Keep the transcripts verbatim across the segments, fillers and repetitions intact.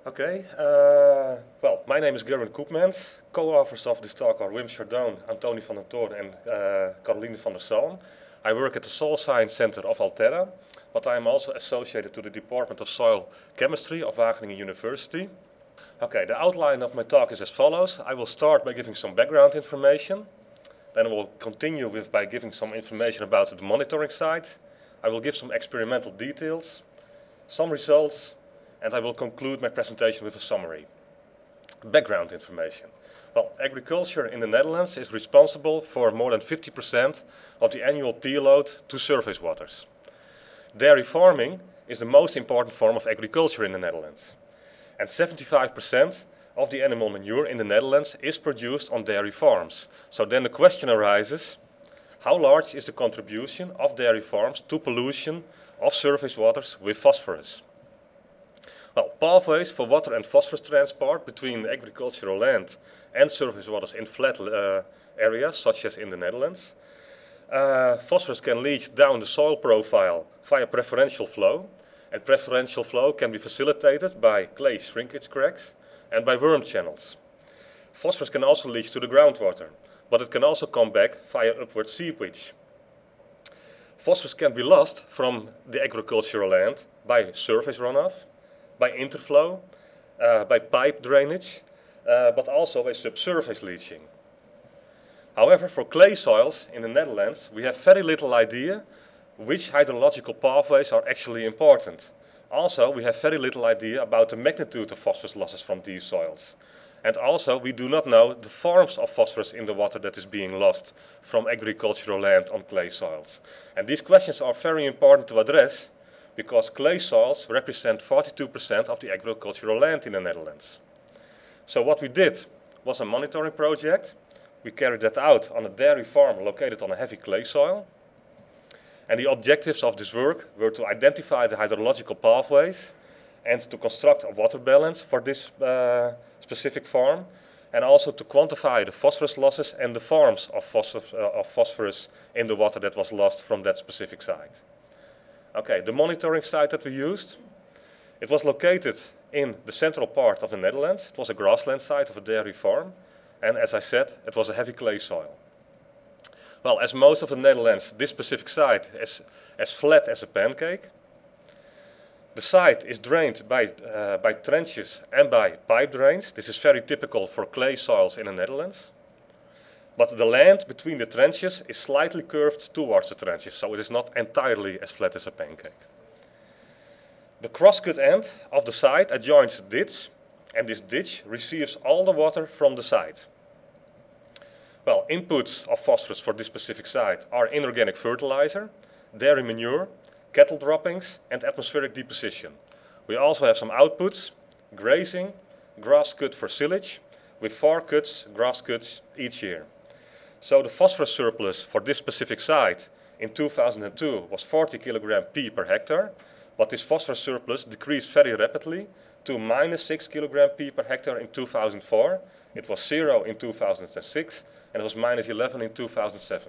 Okay, uh, well, my name is Gerwin Koopmans. Co-authors of this talk are Wim Chardon, Antoni van den Toorn and uh, Caroline van der Zalm. I work at the Soil Science Center of Altera, but I am also associated to the Department of Soil Chemistry of Wageningen University. Okay, the outline of my talk is as follows. I will start by giving some background information. Then I will continue with by giving some information about the monitoring site. I will give some experimental details, some results, and I will conclude my presentation with a summary. Background information. Well, agriculture in the Netherlands is responsible for more than fifty percent of the annual P load to surface waters. Dairy farming is the most important form of agriculture in the Netherlands. And seventy-five percent of the animal manure in the Netherlands is produced on dairy farms. So then the question arises, how large is the contribution of dairy farms to pollution of surface waters with phosphorus? Well, pathways for water and phosphorus transport between agricultural land and surface waters in flat uh, areas, such as in the Netherlands. Uh, phosphorus can leach down the soil profile via preferential flow, and preferential flow can be facilitated by clay shrinkage cracks and by worm channels. Phosphorus can also leach to the groundwater, but it can also come back via upward seepage. Phosphorus can be lost from the agricultural land by surface runoff, by interflow, uh, by pipe drainage, uh, but also by subsurface leaching. However, for clay soils in the Netherlands, we have very little idea which hydrological pathways are actually important. Also, we have very little idea about the magnitude of phosphorus losses from these soils. And also, we do not know the forms of phosphorus in the water that is being lost from agricultural land on clay soils. And these questions are very important to address, because clay soils represent forty-two percent of the agricultural land in the Netherlands. So what we did was a monitoring project. We carried that out on a dairy farm located on a heavy clay soil. And the objectives of this work were to identify the hydrological pathways and to construct a water balance for this uh, specific farm, and also to quantify the phosphorus losses and the forms of phosphorus, uh, of phosphorus in the water that was lost from that specific site. Okay, the monitoring site that we used, it was located in the central part of the Netherlands. It was a grassland site of a dairy farm, and as I said, it was a heavy clay soil. Well, as most of the Netherlands, this specific site is as flat as a pancake. The site is drained by, uh, by trenches and by pipe drains. This is very typical for clay soils in the Netherlands. But the land between the trenches is slightly curved towards the trenches, so it is not entirely as flat as a pancake. The crosscut end of the site adjoins a ditch, and this ditch receives all the water from the site. Well, inputs of phosphorus for this specific site are inorganic fertilizer, dairy manure, cattle droppings, and atmospheric deposition. We also have some outputs, grazing, grass cut for silage, with four cuts, grass cuts each year. So the phosphorus surplus for this specific site in two thousand two was forty kilogram P per hectare, but this phosphorus surplus decreased very rapidly to minus six kilogram P per hectare in two thousand four. It was zero in two thousand six, and it was minus eleven in two thousand seven.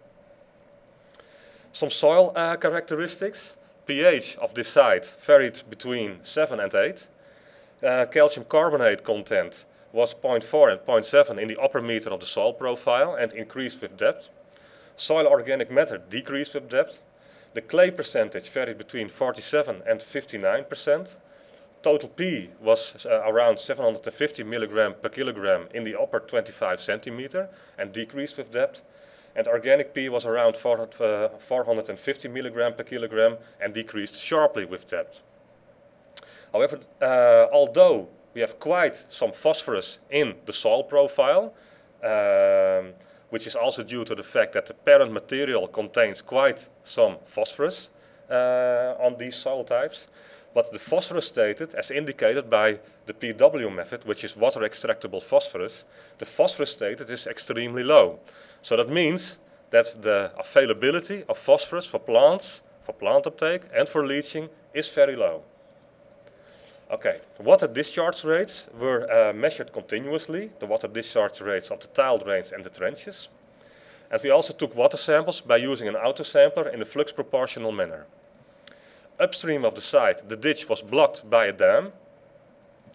Some soil uh, characteristics. pH of this site varied between seven and eight. Uh, calcium carbonate content was zero point four and zero point seven in the upper meter of the soil profile and increased with depth. Soil organic matter decreased with depth. The clay percentage varied between forty-seven and fifty-nine percent. Total P was uh, around seven hundred fifty milligram per kilogram in the upper twenty-five centimeter and decreased with depth. And organic P was around four hundred fifty milligram per kilogram and decreased sharply with depth. However, uh, although we have quite some phosphorus in the soil profile, um, which is also due to the fact that the parent material contains quite some phosphorus uh, on these soil types. But the phosphorus stated, as indicated by the P W method, which is water extractable phosphorus, the phosphorus stated is extremely low. So that means that the availability of phosphorus for plants, for plant uptake and for leaching is very low. Okay, the water discharge rates were uh, measured continuously, the water discharge rates of the tile drains and the trenches. And we also took water samples by using an autosampler in a flux proportional manner. Upstream of the site, the ditch was blocked by a dam.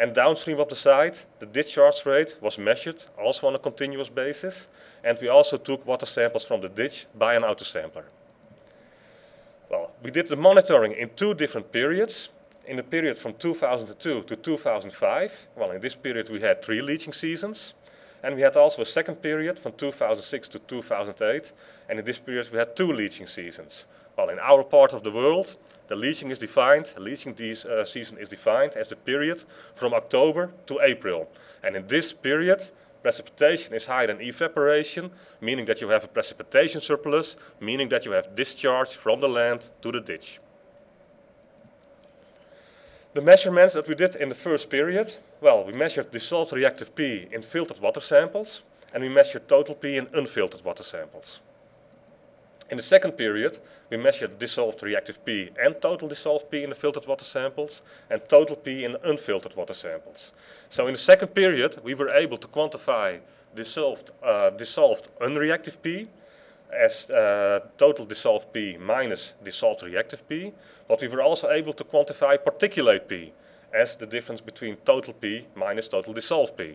And downstream of the site, the discharge rate was measured also on a continuous basis, and we also took water samples from the ditch by an autosampler. Well, we did the monitoring in two different periods. In the period from two thousand two to two thousand five, well, in this period we had three leaching seasons. And we had also a second period from two thousand six to two thousand eight, and in this period we had two leaching seasons. Well, in our part of the world, the leaching is defined, the leaching uh, season is defined as the period from October to April. And in this period, precipitation is higher than evaporation, meaning that you have a precipitation surplus, meaning that you have discharge from the land to the ditch. The measurements that we did in the first period, well, we measured dissolved reactive P in filtered water samples, and we measured total P in unfiltered water samples. In the second period, we measured dissolved reactive P and total dissolved P in the filtered water samples, and total P in the unfiltered water samples. So in the second period, we were able to quantify dissolved, uh, dissolved unreactive P as uh, total dissolved P minus dissolved reactive P, but we were also able to quantify particulate P as the difference between total P minus total dissolved P.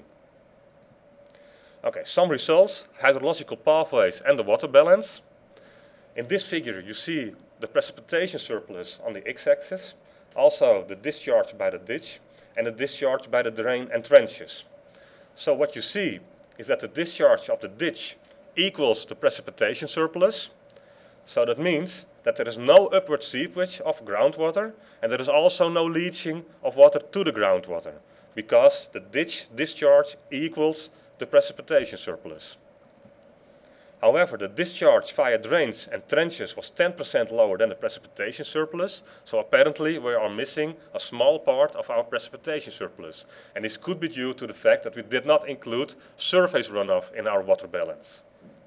Okay, some results, hydrological pathways and the water balance. In this figure you see the precipitation surplus on the x-axis, also the discharge by the ditch and the discharge by the drain and trenches. So what you see is that the discharge of the ditch equals the precipitation surplus. So that means that there is no upward seepage of groundwater, and there is also no leaching of water to the groundwater, because the ditch discharge equals the precipitation surplus. However, the discharge via drains and trenches was ten percent lower than the precipitation surplus, so apparently we are missing a small part of our precipitation surplus. And this could be due to the fact that we did not include surface runoff in our water balance.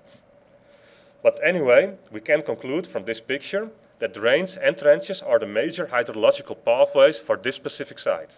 But anyway, we can conclude from this picture that drains and trenches are the major hydrological pathways for this specific site.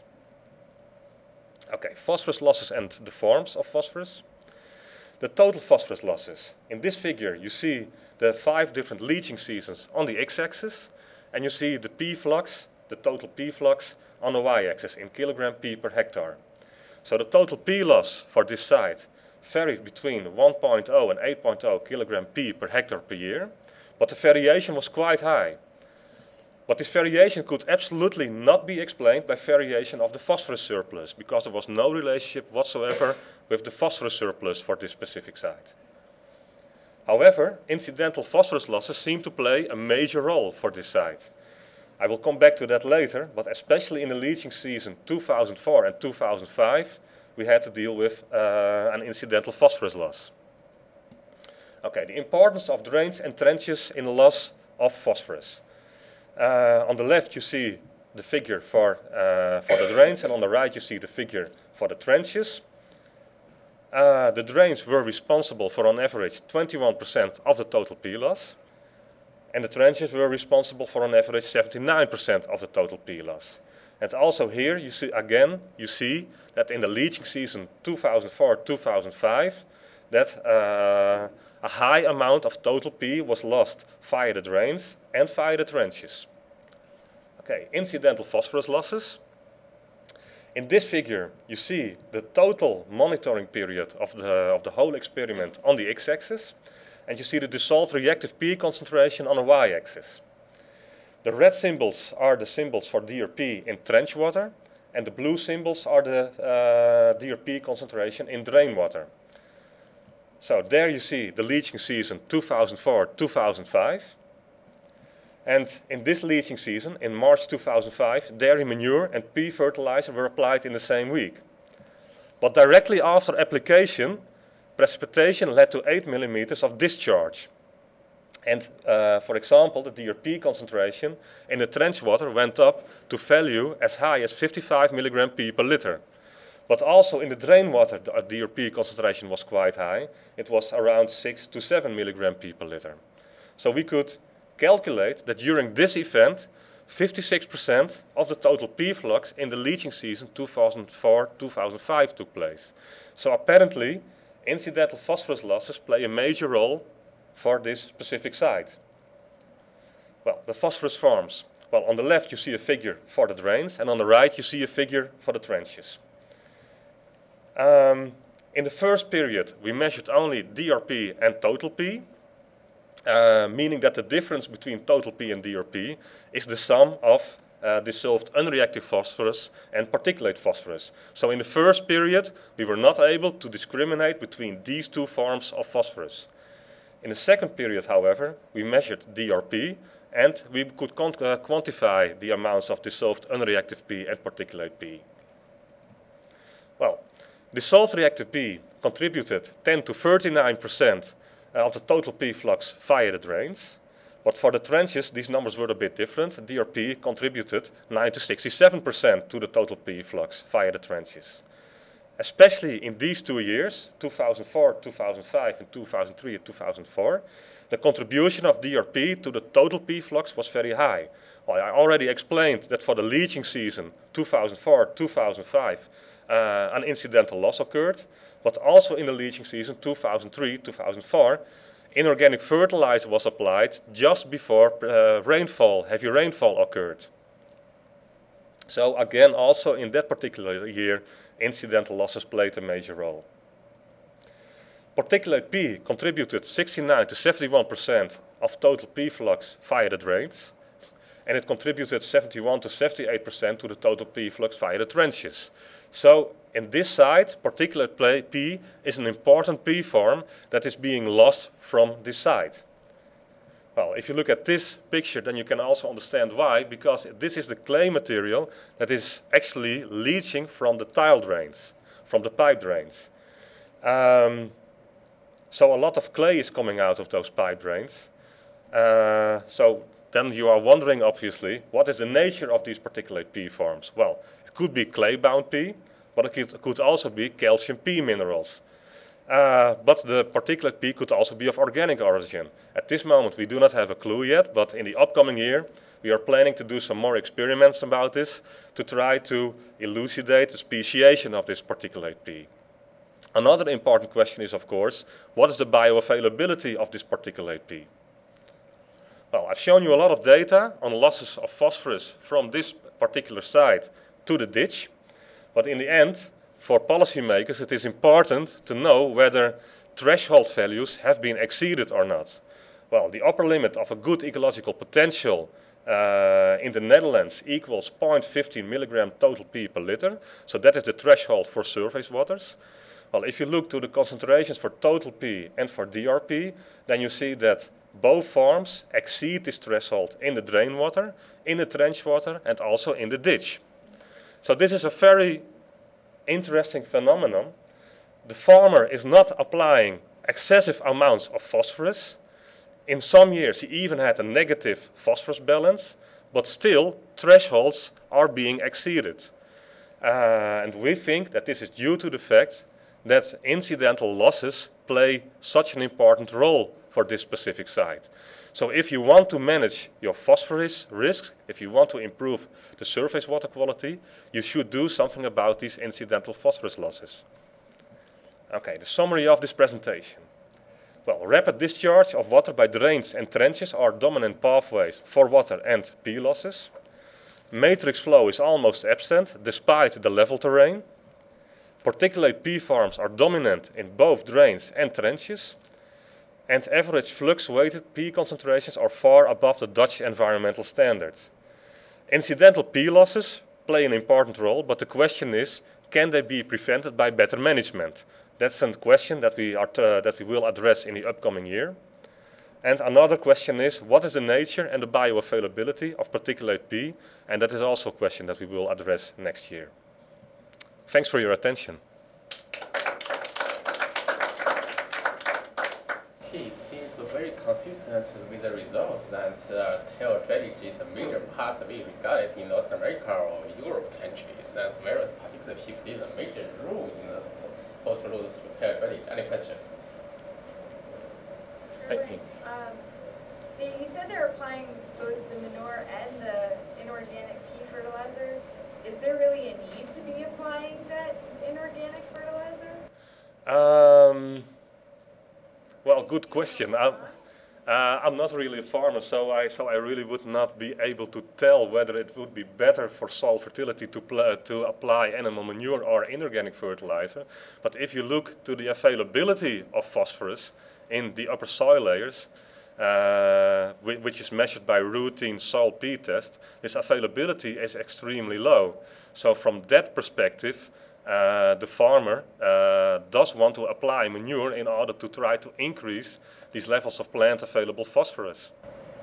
Okay, phosphorus losses and the forms of phosphorus. The total phosphorus losses. In this figure you see the five different leaching seasons on the x-axis, and you see the P flux, the total P flux, on the y-axis in kilogram P per hectare. So the total P loss for this site varied between one point zero and eight point zero kilogram P per hectare per year, but the variation was quite high. But this variation could absolutely not be explained by variation of the phosphorus surplus, because there was no relationship whatsoever with the phosphorus surplus for this specific site. However, incidental phosphorus losses seem to play a major role for this site. I will come back to that later, but especially in the leaching season two thousand four and two thousand five, we had to deal with uh, an incidental phosphorus loss. Okay, the importance of drains and trenches in the loss of phosphorus. Uh, on the left you see the figure for, uh, for the drains, and on the right you see the figure for the trenches. Uh, the drains were responsible for on average twenty-one percent of the total P loss, and the trenches were responsible for on average seventy-nine percent of the total P loss. And also here you see again you see that in the leaching season two thousand four to two thousand five that uh, a high amount of total P was lost via the drains and via the trenches. Okay, incidental phosphorus losses. In this figure you see the total monitoring period of the, of the whole experiment on the x-axis, and you see the dissolved reactive P concentration on the y-axis. The red symbols are the symbols for D R P in trench water, and the blue symbols are the uh, D R P concentration in drain water. So there you see the leaching season two thousand four to two thousand five. And in this leaching season, in March two thousand five, dairy manure and pea fertilizer were applied in the same week. But directly after application, precipitation led to eight millimeters of discharge. And uh, for example, the D R P concentration in the trench water went up to value as high as fifty-five milligram P per liter. But also in the drain water, the D R P concentration was quite high. It was around six to seven milligram P per liter. So we could calculate that during this event, fifty-six percent of the total P flux in the leaching season two thousand four to two thousand five took place. So apparently, incidental phosphorus losses play a major role for this specific site. Well, the phosphorus forms. Well, on the left you see a figure for the drains, and on the right you see a figure for the trenches. Um, in the first period, we measured only D R P and total P, uh, meaning that the difference between total P and D R P is the sum of uh, dissolved unreactive phosphorus and particulate phosphorus. So in the first period, we were not able to discriminate between these two forms of phosphorus. In the second period, however, we measured D R P and we could uh, quantify the amounts of dissolved unreactive P and particulate P. Well, dissolved reactive P contributed ten to thirty-nine percent of the total P flux via the drains, but for the trenches these numbers were a bit different. D R P contributed nine to sixty-seven percent to the total P flux via the trenches. Especially in these two years, two thousand four, two thousand five and two thousand three and two thousand four, the contribution of D R P to the total P flux was very high. Well, I already explained that for the leaching season two thousand four, two thousand five, uh, an incidental loss occurred, but also in the leaching season two thousand three, two thousand four, inorganic fertilizer was applied just before uh, rainfall, heavy rainfall occurred. So again, also in that particular year, incidental losses played a major role. Particulate P contributed sixty-nine to seventy-one percent of total P flux via the drains, and it contributed seventy-one to seventy-eight percent to the total P flux via the trenches. So in this site, particulate P is an important P form that is being lost from this site. Well, if you look at this picture, then you can also understand why, because this is the clay material that is actually leaching from the tile drains, from the pipe drains. Um, so a lot of clay is coming out of those pipe drains. Uh, so then you are wondering, obviously, what is the nature of these particulate P forms? Well, it could be clay-bound P, but it could, could also be calcium P minerals. Uh, but the particulate P could also be of organic origin. At this moment we do not have a clue yet, but in the upcoming year we are planning to do some more experiments about this to try to elucidate the speciation of this particulate P. Another important question is, of course, what is the bioavailability of this particulate P? Well, I've shown you a lot of data on losses of phosphorus from this particular site to the ditch, but in the end, for policymakers, it is important to know whether threshold values have been exceeded or not. Well, the upper limit of a good ecological potential uh, in the Netherlands equals zero point one five milligram total P per liter. So that is the threshold for surface waters. Well, if you look to the concentrations for total P and for D R P, then you see that both forms exceed this threshold in the drain water, in the trench water, and also in the ditch. So this is a very interesting phenomenon. The farmer is not applying excessive amounts of phosphorus. In some years he even had a negative phosphorus balance, but still thresholds are being exceeded. Uh, and we think that this is due to the fact that incidental losses play such an important role for this specific site. So if you want to manage your phosphorus risk, if you want to improve the surface water quality, you should do something about these incidental phosphorus losses. Okay, the summary of this presentation. Well, rapid discharge of water by drains and trenches are dominant pathways for water and P losses. Matrix flow is almost absent despite the level terrain. Particulate P forms are dominant in both drains and trenches. And average flux-weighted P concentrations are far above the Dutch environmental standard. Incidental P losses play an important role, but the question is, can they be prevented by better management? That's a question that we, are to, that we will address in the upcoming year. And another question is, what is the nature and the bioavailability of particulate P? And that is also a question that we will address next year. Thanks for your attention. He seems very consistent with the results that uh, tail drainage is a major pathway regarded in North America or Europe countries, and various particular P plays a major role in the post roads to tail drainage. Any questions? Sure. Um, they, you said they're applying both the manure and the inorganic P fertilizer. Is there really a need to be applying that inorganic fertilizer? Um, Well, good question. Um, Uh, I'm not really a farmer, so I so I really would not be able to tell whether it would be better for soil fertility to pl to apply animal manure or inorganic fertilizer. But if you look to the availability of phosphorus in the upper soil layers, uh, whi- which is measured by routine soil P test, this availability is extremely low. So from that perspective, uh, the farmer uh, does want to apply manure in order to try to increase these levels of plant available phosphorus.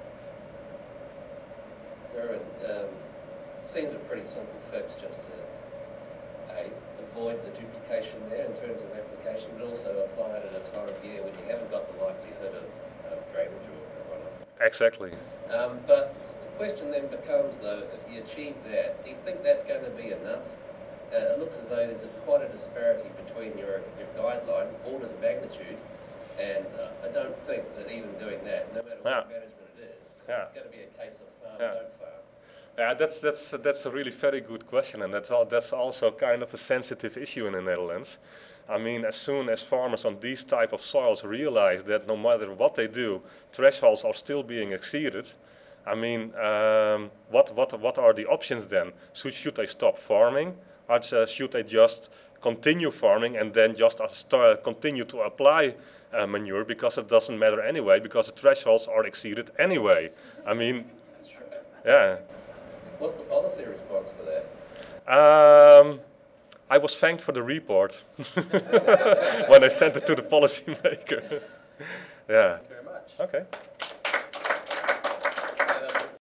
Gerwin, um, seems a pretty simple fix just to A, avoid the duplication there in terms of application, but also apply it at a time of year when you haven't got the likelihood of, of drainage or runoff. Exactly. Um, but the question then becomes though, if you achieve that, do you think that's going to be enough? Uh, it looks as though there's a, quite a disparity between your, your guideline, orders of magnitude, and uh, I don't think that even doing that, no matter Yeah. what management it is, Yeah. it's going to be a case of farm, Yeah. don't farm. Yeah, that's that's that's a really very good question, and that's all, that's also kind of a sensitive issue in the Netherlands. I mean, as soon as farmers on these type of soils realize that no matter what they do, thresholds are still being exceeded. I mean, um, what what what are the options then? Should should they stop farming, or uh, should they just continue farming and then just uh, start, continue to apply uh, manure because it doesn't matter anyway because the thresholds are exceeded anyway? I mean, That's right. yeah. What's the policy response to that? Um, I was thanked for the report when I sent it to the policymaker. Yeah. Thank you very much. Okay.